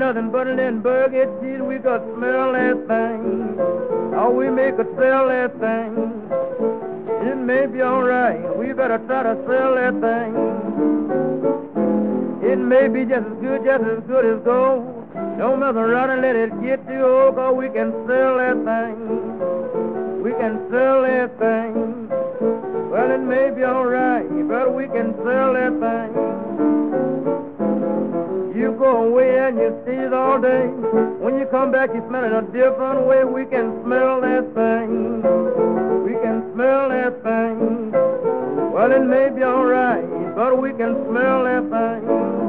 nothing but Lindbergh cheese. We could smell that thing. Oh, we make a sell that thing. It may be alright. We better try to sell that thing. It may be just as good as gold. Don't mess around and let it get you old, 'cause we can sell that thing. We can sell that thing. Well, it may be alright, but we can sell that thing. You go away and you see it all day. When you come back, you smell it a different way. We can smell that thing. We can smell that thing. Well, it may be alright, but we can smell that thing.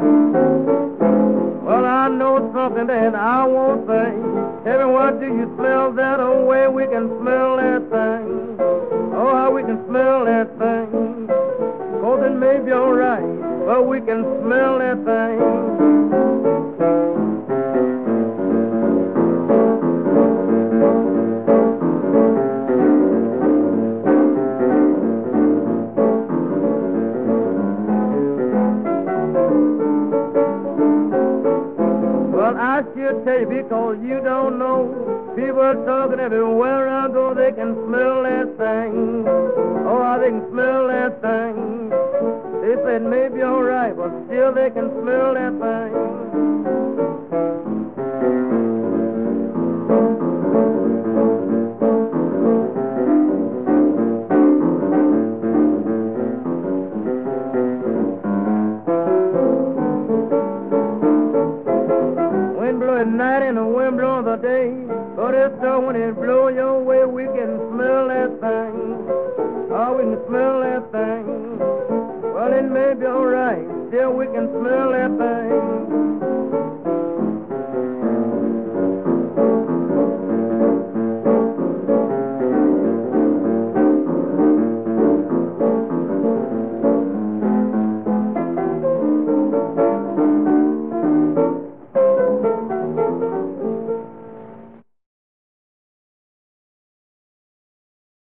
Well, I know something that I won't say. Everyone, do you smell that way? We can smell that thing. Oh, how we can smell that thing. 'Cause it may be alright, but we can smell that thing. Well, I should tell you because you don't know. People are talking everywhere I go. They can smell that thing. Oh, how they can smell that thing. They said maybe alright, but still they can smell that thing. Wind blow at night and the wind blow the day. But it's so when it blow your way, we can smell that thing. Oh, we can smell that thing. Well, it may be alright, still we can smell that thing.